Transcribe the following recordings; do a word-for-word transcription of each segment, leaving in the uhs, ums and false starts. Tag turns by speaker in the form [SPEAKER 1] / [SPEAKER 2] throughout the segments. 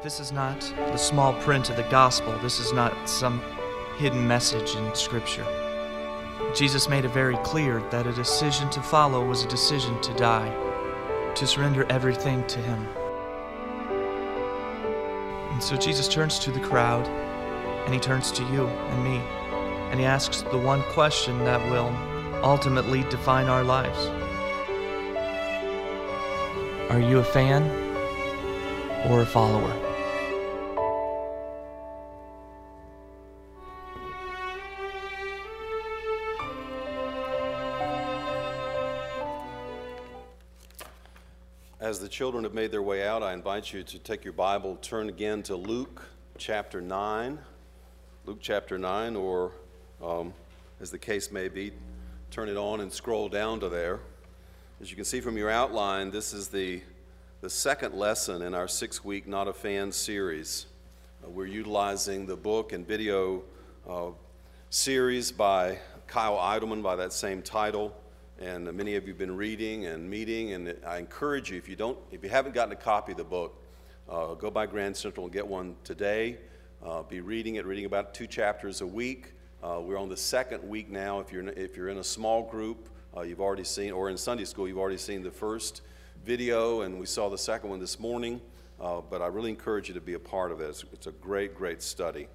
[SPEAKER 1] This is not the small print of the gospel. This is not some hidden message in Scripture. Jesus made it very clear that a decision to follow was a decision to die, to surrender everything to Him. And so Jesus turns to the crowd, and He turns to you and me, and He asks the one question that will ultimately define our lives. Are you a fan or a follower?
[SPEAKER 2] As the children have made their way out, I invite you to take your Bible, turn again to Luke chapter nine. Luke chapter nine, or um, as the case may be, turn it on and scroll down to there. As you can see from your outline, this is the, the second lesson in our six-week Not a Fan series. Uh, we're utilizing the book and video uh, series by Kyle Idleman by that same title. And many of you have been reading and meeting, and I encourage you, if you don't, if you haven't gotten a copy of the book, uh, go by Grand Central and get one today. Uh, be reading it, reading about two chapters a week. Uh, we're on the second week now. If you're in, if you're in a small group, uh, you've already seen, or in Sunday school, you've already seen the first video, and we saw the second one this morning. Uh, but I really encourage you to be a part of it. It's, it's a great, great study.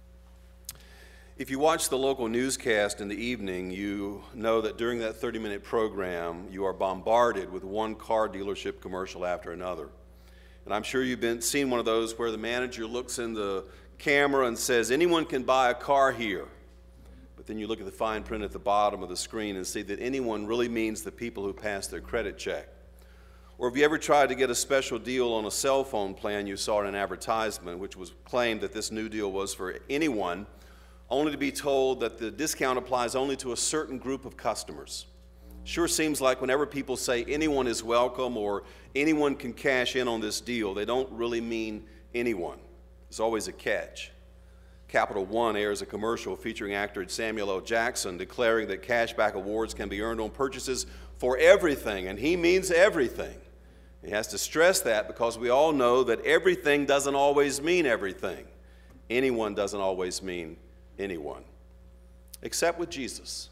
[SPEAKER 2] If you watch the local newscast in the evening, you know that during that thirty-minute program, you are bombarded with one car dealership commercial after another. And I'm sure you've been seen one of those where the manager looks in the camera and says, anyone can buy a car here. But then you look at the fine print at the bottom of the screen and see that anyone really means the people who pass their credit check. Or if you ever tried to get a special deal on a cell phone plan you saw in an advertisement, which was claimed that this new deal was for anyone, only to be told that the discount applies only to a certain group of customers. Sure seems like whenever people say anyone is welcome or anyone can cash in on this deal, they don't really mean anyone. There's always a catch. Capital One airs a commercial featuring actor Samuel L. Jackson declaring that cashback awards can be earned on purchases for everything, and he means everything. He has to stress that because we all know that everything doesn't always mean everything. Anyone doesn't always mean anyone, except with Jesus.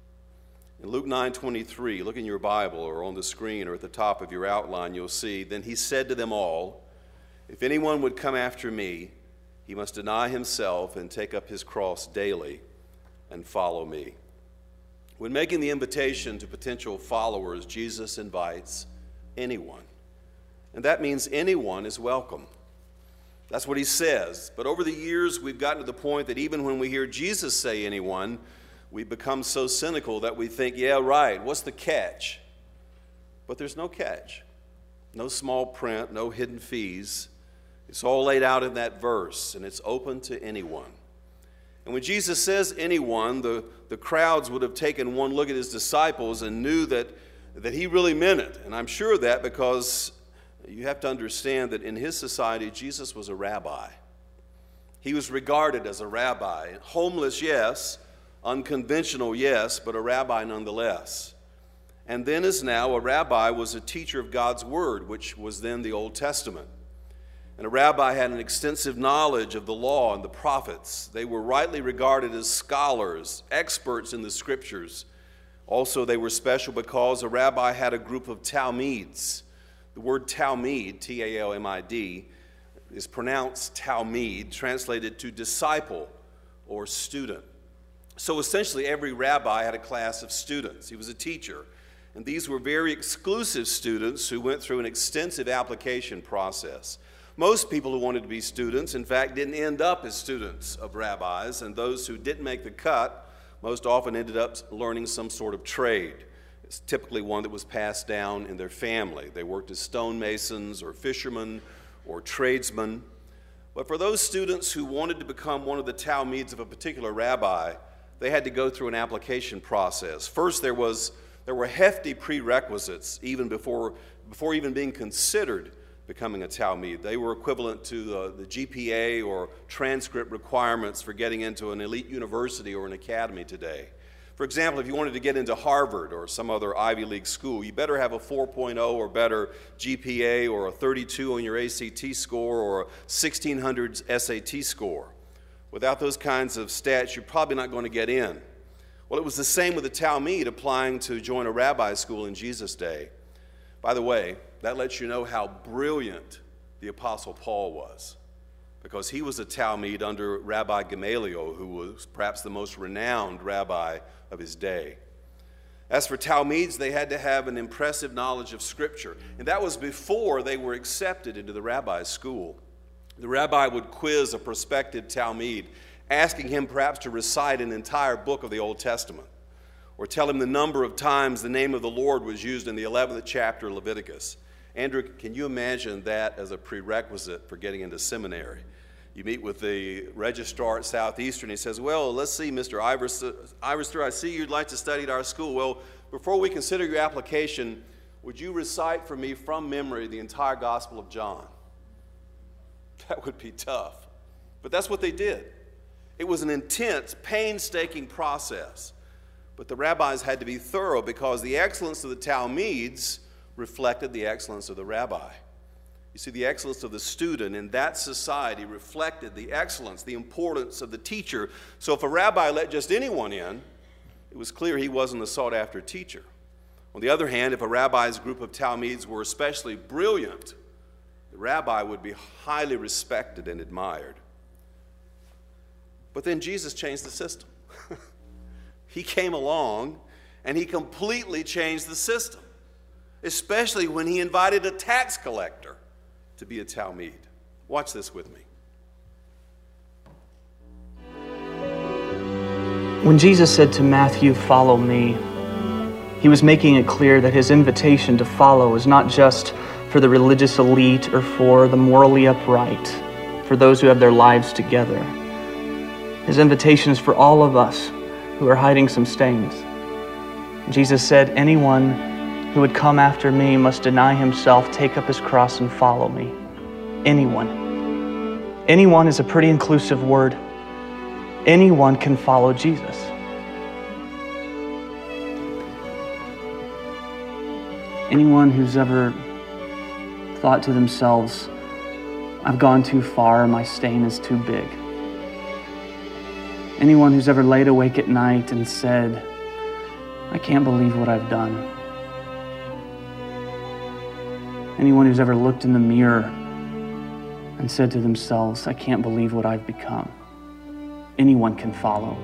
[SPEAKER 2] In Luke nine twenty-three, look in your Bible or on the screen or at the top of your outline, you'll see, then he said to them all, if anyone would come after me, he must deny himself and take up his cross daily and follow me. When making the invitation to potential followers, Jesus invites anyone. And that means anyone is welcome. That's what he says. But over the years, we've gotten to the point that even when we hear Jesus say anyone, we become so cynical that we think, yeah, right, what's the catch? But there's no catch. No small print, no hidden fees. It's all laid out in that verse, and it's open to anyone. And when Jesus says anyone, the, the crowds would have taken one look at his disciples and knew that, that he really meant it. And I'm sure of that because you have to understand that in his society, Jesus was a rabbi. He was regarded as a rabbi. Homeless, yes. Unconventional, yes, but a rabbi nonetheless. And then as now, a rabbi was a teacher of God's word, which was then the Old Testament. And a rabbi had an extensive knowledge of the law and the prophets. They were rightly regarded as scholars, experts in the scriptures. Also, they were special because a rabbi had a group of talmids. The word Talmud, T A L M I D, is pronounced Talmud, translated to disciple or student. So essentially every rabbi had a class of students. He was a teacher. And these were very exclusive students who went through an extensive application process. Most people who wanted to be students, in fact, didn't end up as students of rabbis. And those who didn't make the cut most often ended up learning some sort of trade. It's typically one that was passed down in their family. They worked as stonemasons or fishermen or tradesmen. But for those students who wanted to become one of the talmids of a particular rabbi, they had to go through an application process. First, there was there were hefty prerequisites even before before even being considered becoming a talmid. They were equivalent to the, the G P A or transcript requirements for getting into an elite university or an academy today. For example, if you wanted to get into Harvard or some other Ivy League school, you better have a four point oh or better G P A, or a thirty-two on your A C T score, or a sixteen hundred S A T score. Without those kinds of stats, you're probably not going to get in. Well, it was the same with the Talmud applying to join a rabbi school in Jesus' day. By the way, that lets you know how brilliant the Apostle Paul was, because he was a Talmud under Rabbi Gamaliel, who was perhaps the most renowned rabbi of his day. As for Talmuds, they had to have an impressive knowledge of Scripture, and that was before they were accepted into the rabbi's school. The rabbi would quiz a prospective Talmud, asking him perhaps to recite an entire book of the Old Testament, or tell him the number of times the name of the Lord was used in the eleventh chapter of Leviticus. Andrew, can you imagine that as a prerequisite for getting into seminary? You meet with the registrar at Southeastern. He says, well, let's see, Mister Ivester, I see you'd like to study at our school. Well, before we consider your application, would you recite for me from memory the entire Gospel of John? That would be tough. But that's what they did. It was an intense, painstaking process. But the rabbis had to be thorough, because the excellence of the Talmuds reflected the excellence of the rabbi. You see, the excellence of the student in that society reflected the excellence, the importance of the teacher. So if a rabbi let just anyone in, it was clear he wasn't a sought-after teacher. On the other hand, if a rabbi's group of Talmuds were especially brilliant, the rabbi would be highly respected and admired. But then Jesus changed the system. He came along and he completely changed the system, especially when he invited a tax collector to be a Talmud. Watch this with me.
[SPEAKER 1] When Jesus said to Matthew, "Follow me," he was making it clear that his invitation to follow is not just for the religious elite or for the morally upright, for those who have their lives together. His invitation is for all of us who are hiding some stains. Jesus said, "Anyone who would come after me must deny himself, take up his cross, and follow me." Anyone. Anyone is a pretty inclusive word. Anyone can follow Jesus. Anyone who's ever thought to themselves, "I've gone too far, my stain is too big." Anyone who's ever laid awake at night and said, "I can't believe what I've done." Anyone who's ever looked in the mirror and said to themselves, "I can't believe what I've become." Anyone can follow.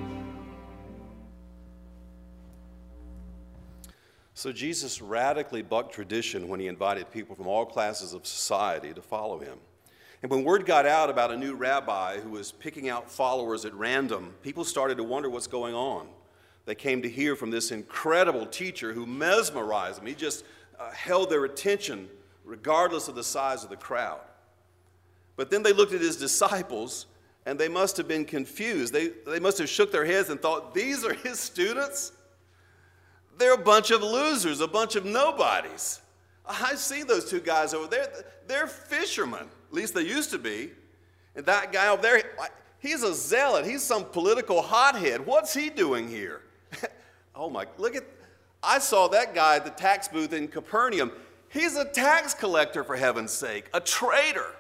[SPEAKER 2] So Jesus radically bucked tradition when he invited people from all classes of society to follow him. And when word got out about a new rabbi who was picking out followers at random, people started to wonder what's going on. They came to hear from this incredible teacher who mesmerized them. He just uh, held their attention regardless of the size of the crowd. But then they looked at his disciples, and they must have been confused. They, they must have shook their heads and thought, "These are his students? They're a bunch of losers, a bunch of nobodies. I see those two guys over there. They're fishermen. At least they used to be. And that guy over there, he's a zealot. He's some political hothead. What's he doing here?" Oh my, look at, I saw that guy at the tax booth in Capernaum. He's a tax collector, for heaven's sake, a traitor.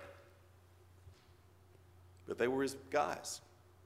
[SPEAKER 2] But they were his guys.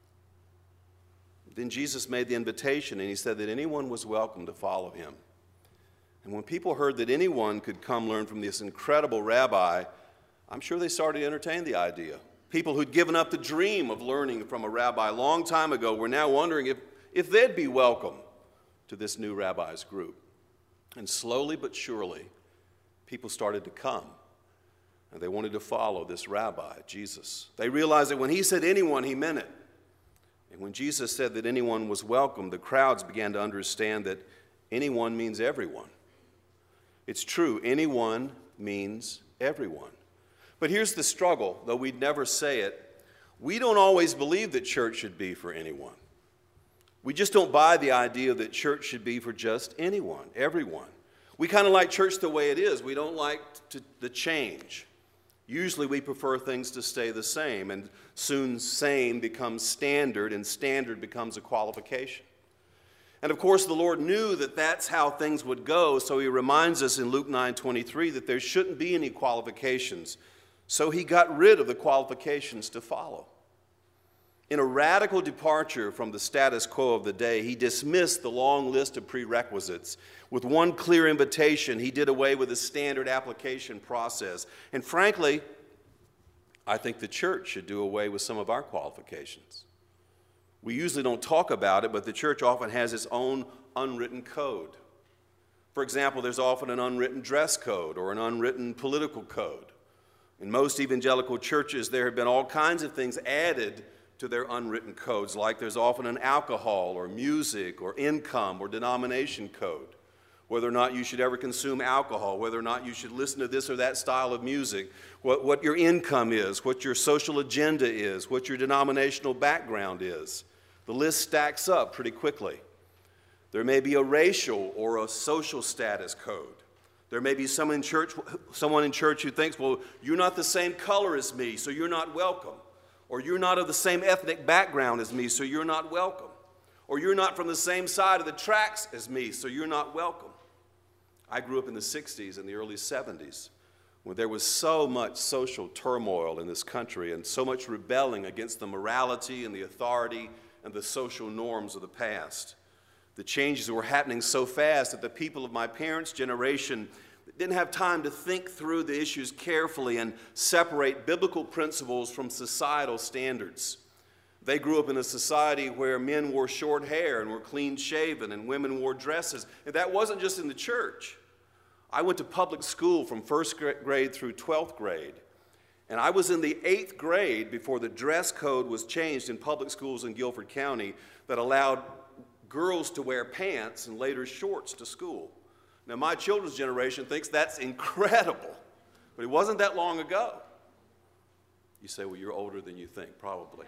[SPEAKER 2] Then Jesus made the invitation, and he said that anyone was welcome to follow him. And when people heard that anyone could come learn from this incredible rabbi, I'm sure they started to entertain the idea. People who'd given up the dream of learning from a rabbi a long time ago were now wondering if, if they'd be welcome to this new rabbi's group. And slowly but surely, people started to come. And they wanted to follow this rabbi, Jesus. They realized that when he said anyone, he meant it. And when Jesus said that anyone was welcome, the crowds began to understand that anyone means everyone. It's true, anyone means everyone. But here's the struggle, though we'd never say it. We don't always believe that church should be for anyone. We just don't buy the idea that church should be for just anyone, everyone. We kind of like church the way it is. We don't like to, the change. Usually we prefer things to stay the same, and soon same becomes standard, and standard becomes a qualification. And of course, the Lord knew that that's how things would go, so he reminds us in Luke nine twenty-three that there shouldn't be any qualifications. So he got rid of the qualifications to follow. In a radical departure from the status quo of the day, he dismissed the long list of prerequisites. With one clear invitation, he did away with the standard application process. And frankly, I think the church should do away with some of our qualifications. We usually don't talk about it, but the church often has its own unwritten code. For example, there's often an unwritten dress code or an unwritten political code. In most evangelical churches, there have been all kinds of things added to their unwritten codes, like there's often an alcohol or music or income or denomination code, whether or not you should ever consume alcohol, whether or not you should listen to this or that style of music, what, what your income is, what your social agenda is, what your denominational background is. The list stacks up pretty quickly. There may be a racial or a social status code. There may be someone in church, someone in church who thinks, well, you're not the same color as me, so you're not welcome. Or you're not of the same ethnic background as me, so you're not welcome. Or you're not from the same side of the tracks as me, so you're not welcome. I grew up in the sixties and the early seventies when there was so much social turmoil in this country and so much rebelling against the morality and the authority and the social norms of the past. The changes were happening so fast that the people of my parents' generation didn't have time to think through the issues carefully and separate biblical principles from societal standards. They grew up in a society where men wore short hair and were clean-shaven and women wore dresses. And that wasn't just in the church. I went to public school from first grade through twelfth grade. And I was in the eighth grade before the dress code was changed in public schools in Guilford County that allowed girls to wear pants and later shorts to school. Now, my children's generation thinks that's incredible, but it wasn't that long ago. You say, well, you're older than you think, probably.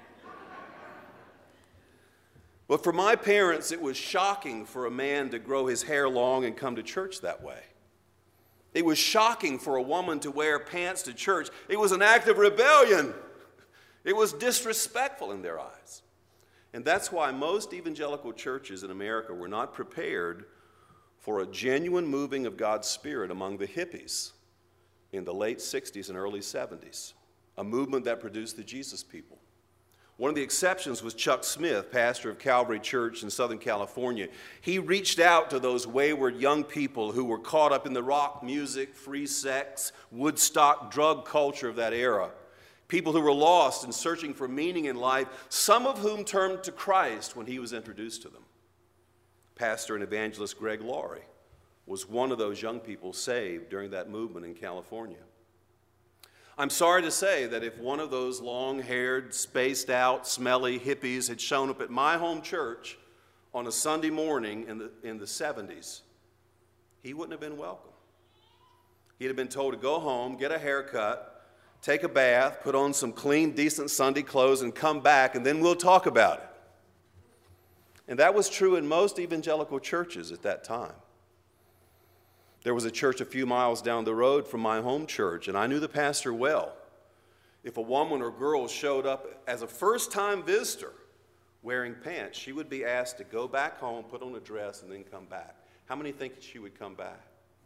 [SPEAKER 2] But for my parents, it was shocking for a man to grow his hair long and come to church that way. It was shocking for a woman to wear pants to church. It was an act of rebellion. It was disrespectful in their eyes. And that's why most evangelical churches in America were not prepared for a genuine moving of God's Spirit among the hippies in the late sixties and early seventies, a movement that produced the Jesus People. One of the exceptions was Chuck Smith, pastor of Calvary Church in Southern California. He reached out to those wayward young people who were caught up in the rock music, free sex, Woodstock drug culture of that era. People who were lost and searching for meaning in life, some of whom turned to Christ when he was introduced to them. Pastor and evangelist Greg Laurie was one of those young people saved during that movement in California. I'm sorry to say that if one of those long-haired, spaced-out, smelly hippies had shown up at my home church on a Sunday morning in the, in the seventies, he wouldn't have been welcome. He'd have been told to go home, get a haircut, take a bath, put on some clean, decent Sunday clothes, and come back, and then we'll talk about it. And that was true in most evangelical churches at that time. There was a church a few miles down the road from my home church, and I knew the pastor well. If a woman or girl showed up as a first-time visitor wearing pants, she would be asked to go back home, put on a dress, and then come back. How many think she would come back?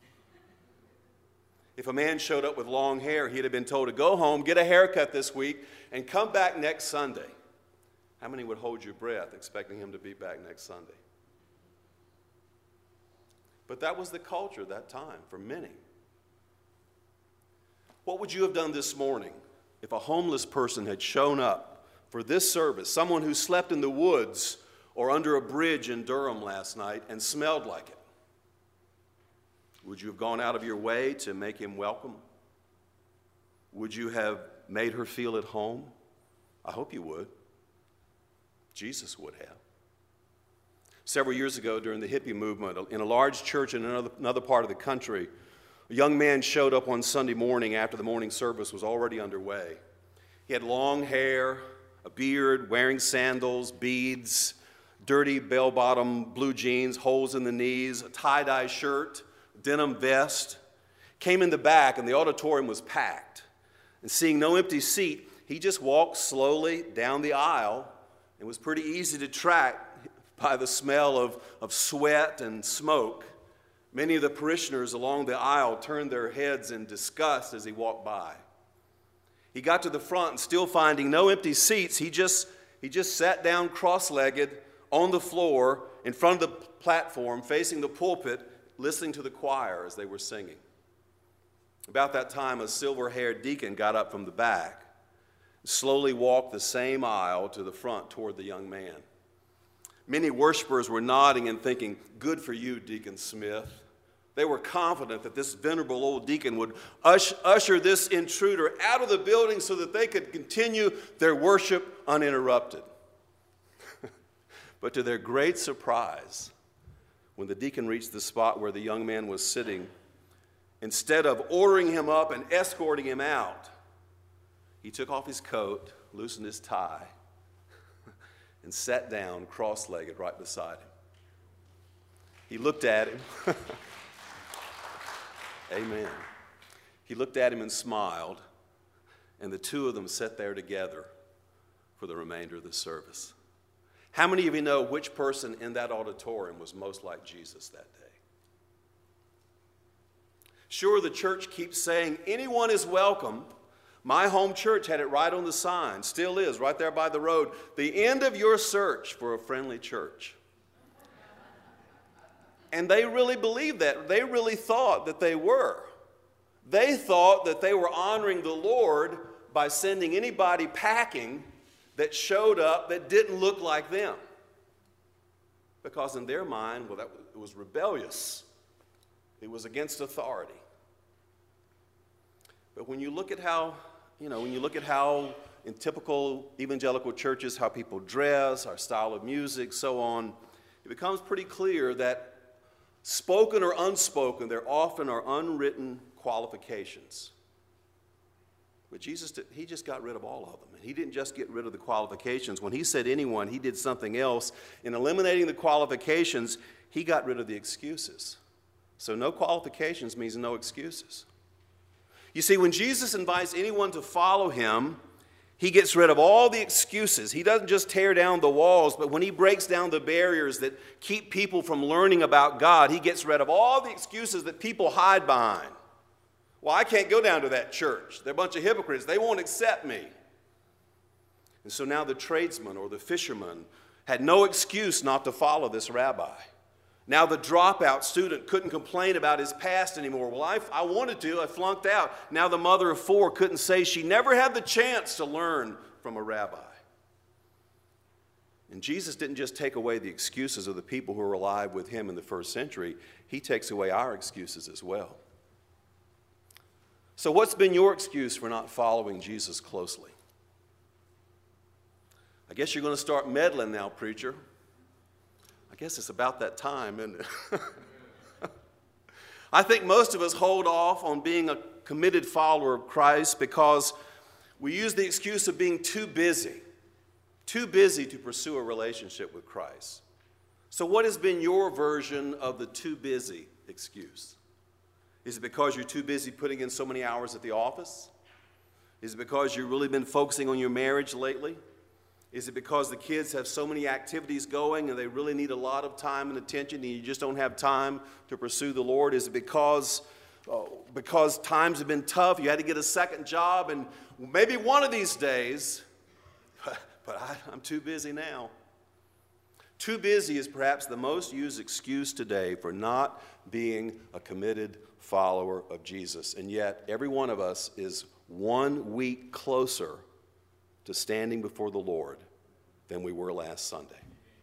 [SPEAKER 2] If a man showed up with long hair, he'd have been told to go home, get a haircut this week, and come back next Sunday. How many would hold your breath expecting him to be back next Sunday? But that was the culture at that time for many. What would you have done this morning if a homeless person had shown up for this service, someone who slept in the woods or under a bridge in Durham last night and smelled like it? Would you have gone out of your way to make him welcome? Would you have made her feel at home? I hope you would. Jesus would have. Several years ago during the hippie movement, in a large church in another, another part of the country, a young man showed up one Sunday morning after the morning service was already underway. He had long hair, a beard, wearing sandals, beads, dirty bell-bottom blue jeans, holes in the knees, a tie-dye shirt, denim vest. Came in the back and the auditorium was packed. And seeing no empty seat, he just walked slowly down the aisle. It was pretty easy to track by the smell of, of sweat and smoke. Many of the parishioners along the aisle turned their heads in disgust as he walked by. He got to the front and still finding no empty seats, he just, he just sat down cross-legged on the floor in front of the platform, facing the pulpit, listening to the choir as they were singing. About that time, a silver-haired deacon got up from the back, slowly walked the same aisle to the front toward the young man. Many worshipers were nodding and thinking, "Good for you, Deacon Smith." They were confident that this venerable old deacon would ush, usher this intruder out of the building so that they could continue their worship uninterrupted. But to their great surprise, when the deacon reached the spot where the young man was sitting, instead of ordering him up and escorting him out, he took off his coat, loosened his tie, and sat down cross-legged right beside him. He looked at him. Amen. He looked at him and smiled, and the two of them sat there together for the remainder of the service. How many of you know which person in that auditorium was most like Jesus that day? Sure, the church keeps saying anyone is welcome. My home church had it right on the sign, still is, right there by the road. The end of your search for a friendly church. And they really believed that. They really thought that they were. They thought that they were honoring the Lord by sending anybody packing that showed up that didn't look like them. Because in their mind, well, that it was rebellious. It was against authority. But when you look at how, you know, when you look at how in typical evangelical churches, how people dress, our style of music, so on, it becomes pretty clear that spoken or unspoken, there often are unwritten qualifications. But Jesus, he just got rid of all of them. And he didn't just get rid of the qualifications. When he said anyone, he did something else. In eliminating the qualifications, he got rid of the excuses. So no qualifications means no excuses. You see, when Jesus invites anyone to follow him, he gets rid of all the excuses. He doesn't just tear down the walls, but when he breaks down the barriers that keep people from learning about God, he gets rid of all the excuses that people hide behind. Well, I can't go down to that church. They're a bunch of hypocrites. They won't accept me. And so now the tradesman or the fisherman had no excuse not to follow this rabbi. Now the dropout student couldn't complain about his past anymore. Well, I, I wanted to, I flunked out. Now the mother of four couldn't say she never had the chance to learn from a rabbi. And Jesus didn't just take away the excuses of the people who were alive with him in the first century. He takes away our excuses as well. So what's been your excuse for not following Jesus closely? I guess you're going to start meddling now, preacher. I guess it's about that time, isn't it? I think most of us hold off on being a committed follower of Christ because we use the excuse of being too busy, too busy to pursue a relationship with Christ. So what has been your version of the too busy excuse? Is it because you're too busy putting in so many hours at the office? Is it because you've really been focusing on your marriage lately? Is it because the kids have so many activities going and they really need a lot of time and attention and you just don't have time to pursue the Lord? Is it because, oh, because times have been tough, you had to get a second job and maybe one of these days, but I, I'm too busy now. Too busy is perhaps the most used excuse today for not being a committed follower of Jesus. And yet, every one of us is one week closer to standing before the Lord than we were last Sunday.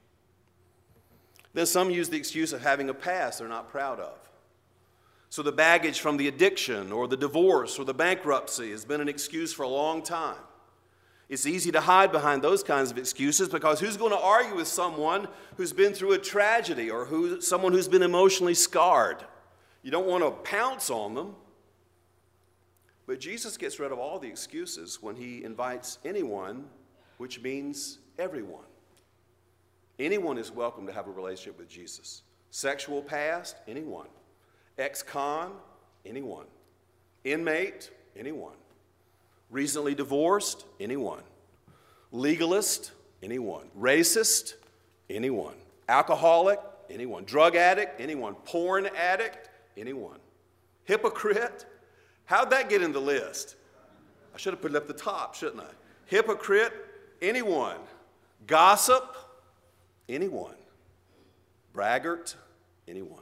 [SPEAKER 2] Then some use the excuse of having a past they're not proud of. So the baggage from the addiction or the divorce or the bankruptcy has been an excuse for a long time. It's easy to hide behind those kinds of excuses because who's going to argue with someone who's been through a tragedy or who, someone who's been emotionally scarred? You don't want to pounce on them. But Jesus gets rid of all the excuses when he invites anyone, which means everyone. Anyone is welcome to have a relationship with Jesus. Sexual past, anyone. Ex-con, anyone. Inmate, anyone. Recently divorced, anyone. Legalist, anyone. Racist, anyone. Alcoholic? Anyone. Drug addict? Anyone. Porn addict? Anyone. Hypocrite? How'd that get in the list? I should have put it up the top, shouldn't I? Hypocrite? Anyone. Gossip? Anyone. Braggart? Anyone.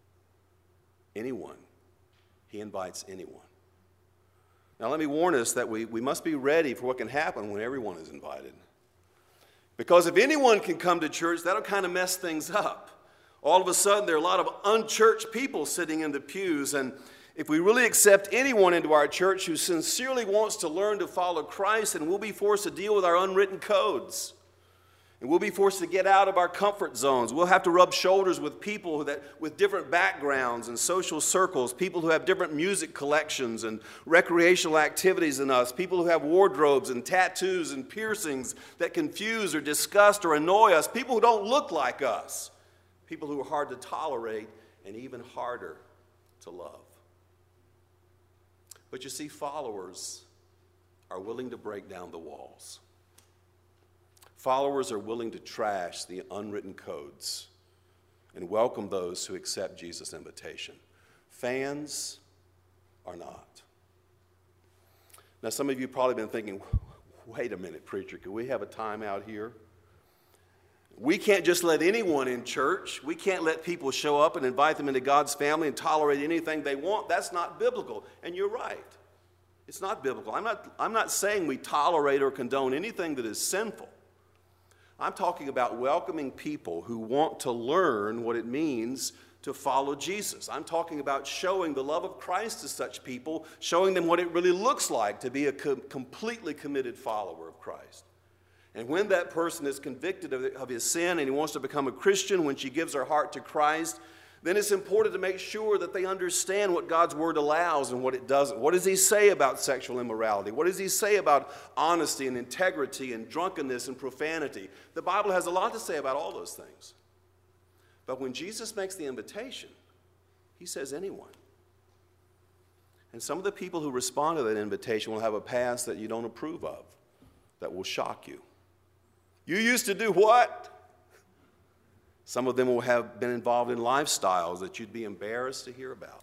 [SPEAKER 2] Anyone. He invites anyone. Now let me warn us that we, we must be ready for what can happen when everyone is invited. Because if anyone can come to church, that'll kind of mess things up. All of a sudden, there are a lot of unchurched people sitting in the pews, and if we really accept anyone into our church who sincerely wants to learn to follow Christ, then we'll be forced to deal with our unwritten codes. And we'll be forced to get out of our comfort zones. We'll have to rub shoulders with people that, with different backgrounds and social circles, people who have different music collections and recreational activities than us, people who have wardrobes and tattoos and piercings that confuse or disgust or annoy us, people who don't look like us, people who are hard to tolerate and even harder to love. But you see, followers are willing to break down the walls. Followers are willing to trash the unwritten codes and welcome those who accept Jesus' invitation. Fans are not. Now, some of you have probably been thinking, wait a minute, preacher, can we have a time out here? We can't just let anyone in church. We can't let people show up and invite them into God's family and tolerate anything they want. That's not biblical. And you're right. It's not biblical. I'm not, I'm not saying we tolerate or condone anything that is sinful. I'm talking about welcoming people who want to learn what it means to follow Jesus. I'm talking about showing the love of Christ to such people, showing them what it really looks like to be a co- completely committed follower of Christ. And when that person is convicted of, of his sin and he wants to become a Christian, when she gives her heart to Christ, then it's important to make sure that they understand what God's Word allows and what it doesn't. What does He say about sexual immorality? What does He say about honesty and integrity and drunkenness and profanity? The Bible has a lot to say about all those things. But when Jesus makes the invitation, He says anyone. And some of the people who respond to that invitation will have a past that you don't approve of, that will shock you. You used to do what? Some of them will have been involved in lifestyles that you'd be embarrassed to hear about.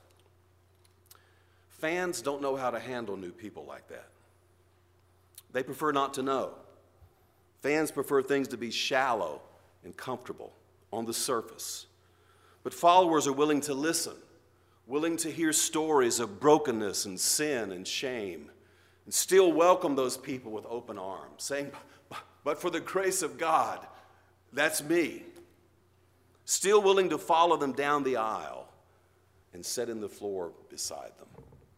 [SPEAKER 2] Fans don't know how to handle new people like that. They prefer not to know. Fans prefer things to be shallow and comfortable on the surface. But followers are willing to listen, willing to hear stories of brokenness and sin and shame, and still welcome those people with open arms, saying, but for the grace of God, that's me. Still willing to follow them down the aisle and sit in the floor beside them.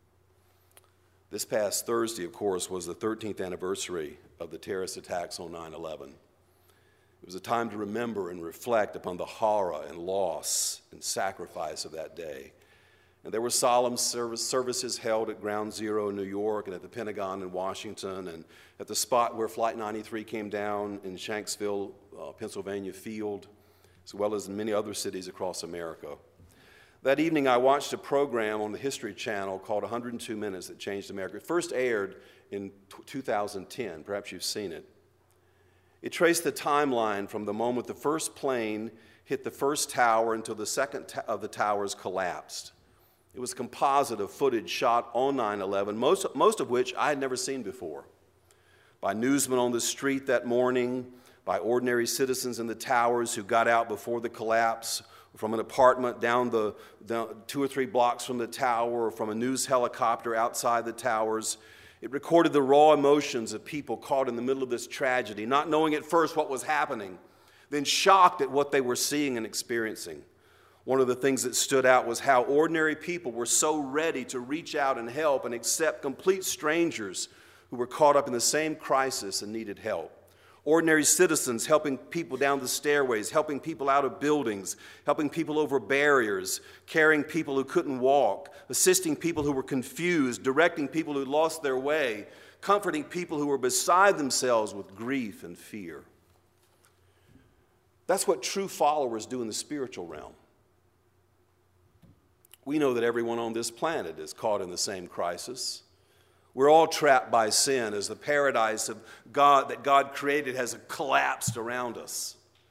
[SPEAKER 2] This past Thursday, of course, was the thirteenth anniversary of the terrorist attacks on nine eleven. It was a time to remember and reflect upon the horror and loss and sacrifice of that day. And there were solemn service, services held at Ground Zero in New York and at the Pentagon in Washington and at the spot where Flight ninety-three came down in Shanksville, uh, Pennsylvania field, as well as in many other cities across America. That evening, I watched a program on the History Channel called one hundred two minutes That Changed America. It first aired in two thousand ten. Perhaps you've seen it. It traced the timeline from the moment the first plane hit the first tower until the second ta- of the towers collapsed. It was a composite of footage shot on nine eleven, most, most of which I had never seen before, by newsmen on the street that morning, by ordinary citizens in the towers who got out before the collapse, from an apartment down the down two or three blocks from the tower, or from a news helicopter outside the towers. It recorded the raw emotions of people caught in the middle of this tragedy, not knowing at first what was happening, then shocked at what they were seeing and experiencing. One of the things that stood out was how ordinary people were so ready to reach out and help and accept complete strangers who were caught up in the same crisis and needed help. Ordinary citizens helping people down the stairways, helping people out of buildings, helping people over barriers, carrying people who couldn't walk, assisting people who were confused, directing people who lost their way, comforting people who were beside themselves with grief and fear. That's what true followers do in the spiritual realm. We know that everyone on this planet is caught in the same crisis. We're all trapped by sin as the paradise of God that God created has collapsed around us.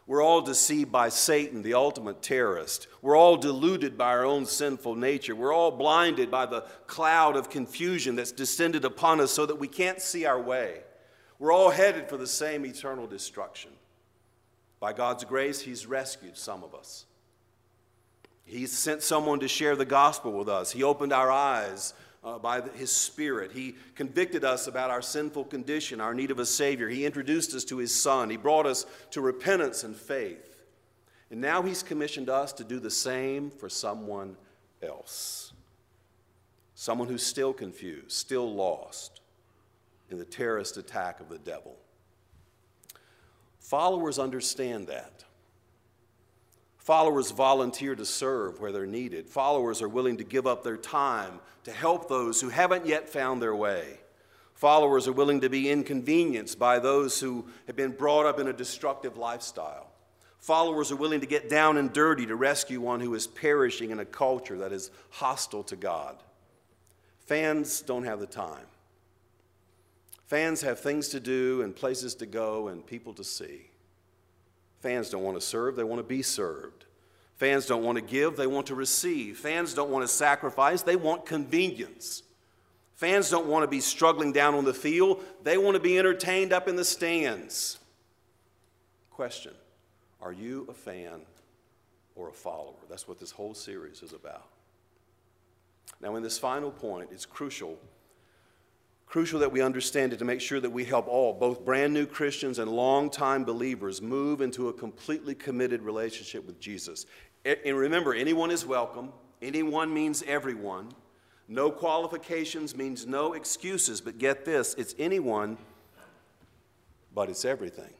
[SPEAKER 2] We're all deceived by Satan, the ultimate terrorist. We're all deluded by our own sinful nature. We're all blinded by the cloud of confusion that's descended upon us so that we can't see our way. We're all headed for the same eternal destruction. By God's grace, He's rescued some of us. He's sent someone to share the gospel with us. He opened our eyes Uh, by the, His Spirit. He convicted us about our sinful condition, our need of a Savior. He introduced us to His Son. He brought us to repentance and faith. And now He's commissioned us to do the same for someone else. Someone who's still confused, still lost in the terrorist attack of the devil. Followers understand that. Followers volunteer to serve where they're needed. Followers are willing to give up their time to help those who haven't yet found their way. Followers are willing to be inconvenienced by those who have been brought up in a destructive lifestyle. Followers are willing to get down and dirty to rescue one who is perishing in a culture that is hostile to God. Fans don't have the time. Fans have things to do and places to go and people to see. Fans don't want to serve, they want to be served. Fans don't want to give, they want to receive. Fans don't want to sacrifice, they want convenience. Fans don't want to be struggling down on the field, they want to be entertained up in the stands. Question, are you a fan or a follower? That's what this whole series is about. Now, in this final point, it's crucial Crucial that we understand it to make sure that we help all, both brand new Christians and longtime believers, move into a completely committed relationship with Jesus. And remember, anyone is welcome. Anyone means everyone. No qualifications means no excuses. But get this, it's anyone, but it's everything.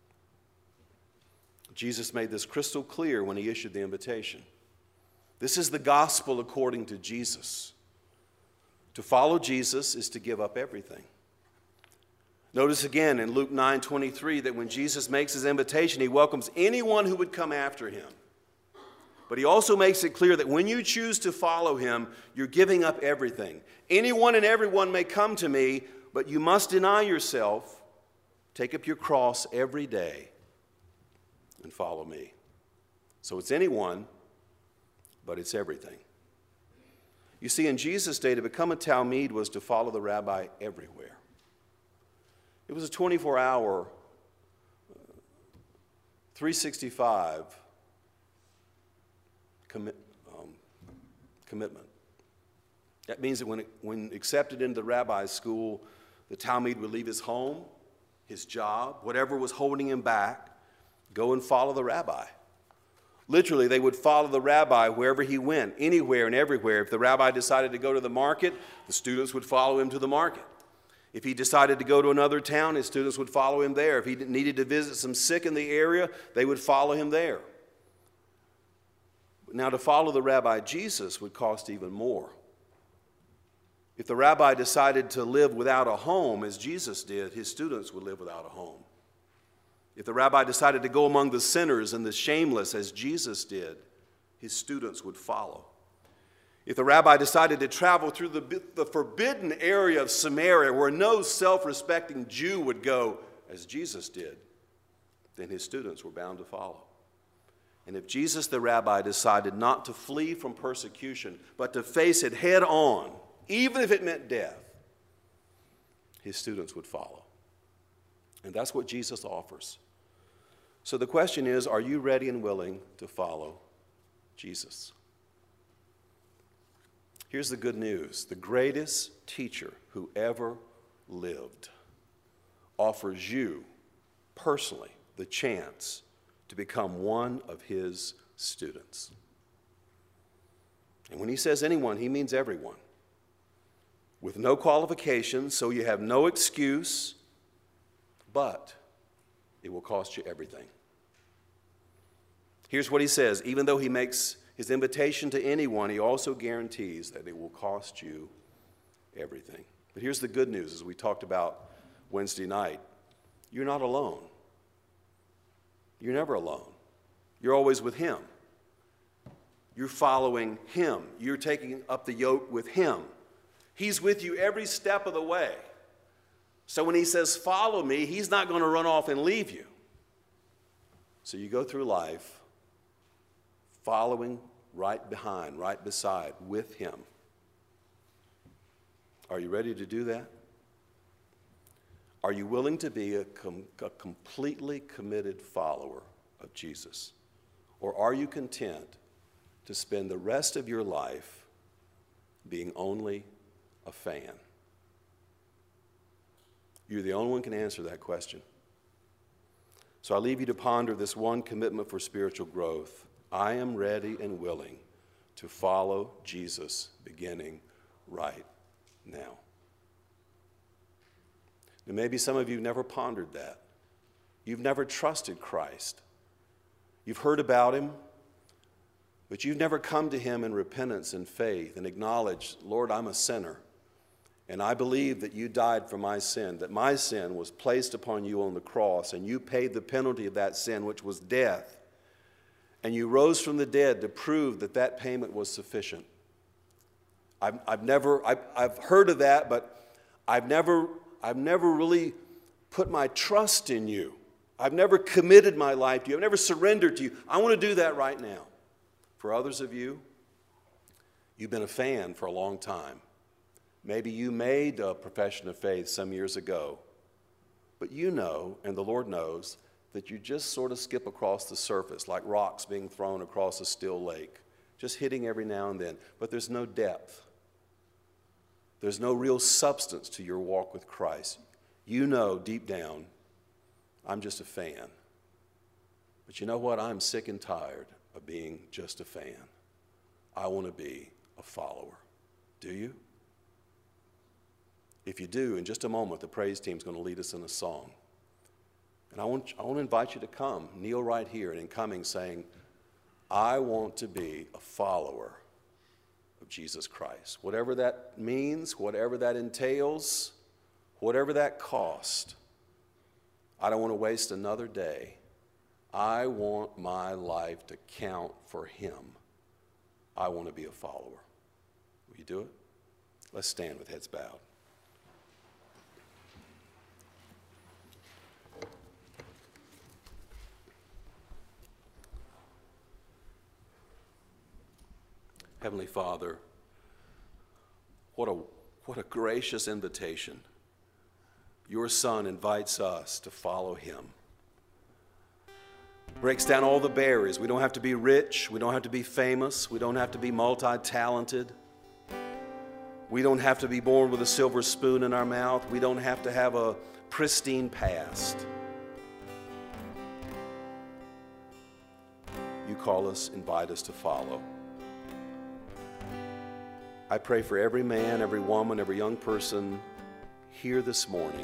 [SPEAKER 2] Jesus made this crystal clear when He issued the invitation. This is the gospel according to Jesus. To follow Jesus is to give up everything. Notice again in Luke nine twenty-three that when Jesus makes His invitation, He welcomes anyone who would come after Him. But He also makes it clear that when you choose to follow Him, you're giving up everything. Anyone and everyone may come to me, but you must deny yourself, take up your cross every day, and follow me. So it's anyone, but it's everything. You see, in Jesus' day, to become a Talmid was to follow the rabbi everywhere. It was a twenty-four hour, three sixty-five commit, um, commitment. That means that when, it, when accepted into the rabbi's school, the Talmid would leave his home, his job, whatever was holding him back, go and follow the rabbi. Literally, they would follow the rabbi wherever he went, anywhere and everywhere. If the rabbi decided to go to the market, the students would follow him to the market. If he decided to go to another town, his students would follow him there. If he needed to visit some sick in the area, they would follow him there. Now, to follow the rabbi Jesus would cost even more. If the rabbi decided to live without a home, as Jesus did, his students would live without a home. If the rabbi decided to go among the sinners and the shameless, as Jesus did, his students would follow. If the rabbi decided to travel through the, the forbidden area of Samaria, where no self-respecting Jew would go, as Jesus did, then his students were bound to follow. And if Jesus the rabbi decided not to flee from persecution, but to face it head on, even if it meant death, his students would follow. And that's what Jesus offers. So the question is, are you ready and willing to follow Jesus? Here's the good news. The greatest teacher who ever lived offers you personally the chance to become one of his students. And when he says anyone, he means everyone. With no qualifications, so you have no excuse, but it will cost you everything. Here's what he says. Even though he makes his invitation to anyone, he also guarantees that it will cost you everything. But here's the good news, as we talked about Wednesday night. You're not alone. You're never alone. You're always with him. You're following him. You're taking up the yoke with him. He's with you every step of the way. So when he says, follow me, he's not going to run off and leave you. So you go through life following right behind, right beside, with him. Are you ready to do that? Are you willing to be a, com- a completely committed follower of Jesus? Or are you content to spend the rest of your life being only a fan? You're the only one who can answer that question. So I leave you to ponder this one commitment for spiritual growth. I am ready and willing to follow Jesus beginning right now. And maybe some of you have never pondered that. You've never trusted Christ. You've heard about him, but you've never come to him in repentance and faith and acknowledged, Lord, I'm a sinner. And I believe that you died for my sin, that my sin was placed upon you on the cross, and you paid the penalty of that sin, which was death. And you rose from the dead to prove that that payment was sufficient. I've, I've never, I've, I've heard of that, but I've never, I've never really put my trust in you. I've never committed my life to you. I've never surrendered to you. I want to do that right now. For others of you, you've been a fan for a long time. Maybe you made a profession of faith some years ago, but you know, and the Lord knows, that you just sort of skip across the surface like rocks being thrown across a still lake, just hitting every now and then, but there's no depth. There's no real substance to your walk with Christ. You know deep down, I'm just a fan. But you know what? I'm sick and tired of being just a fan. I want to be a follower. Do you? If you do, in just a moment, the praise team is going to lead us in a song. And I want, I want to invite you to come, kneel right here, and in coming saying, I want to be a follower of Jesus Christ. Whatever that means, whatever that entails, whatever that cost, I don't want to waste another day. I want my life to count for him. I want to be a follower. Will you do it? Let's stand with heads bowed. Heavenly Father, what a, what a gracious invitation. Your Son invites us to follow him. Breaks down all the barriers. We don't have to be rich. We don't have to be famous. We don't have to be multi-talented. We don't have to be born with a silver spoon in our mouth. We don't have to have a pristine past. You call us, invite us to follow. I pray for every man, every woman, every young person here this morning.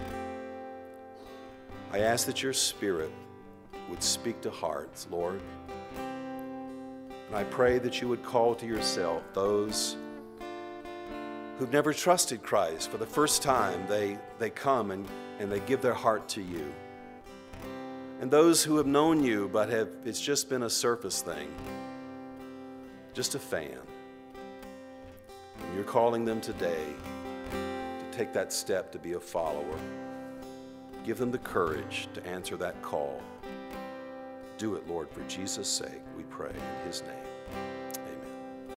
[SPEAKER 2] I ask that your Spirit would speak to hearts, Lord. And I pray that you would call to yourself those who've never trusted Christ. For the first time, they, they come and, and they give their heart to you. And those who have known you, but have it's just been a surface thing, just a fan. And you're calling them today to take that step to be a follower. Give them the courage to answer that call. Do it, Lord, for Jesus' sake, we pray in his name.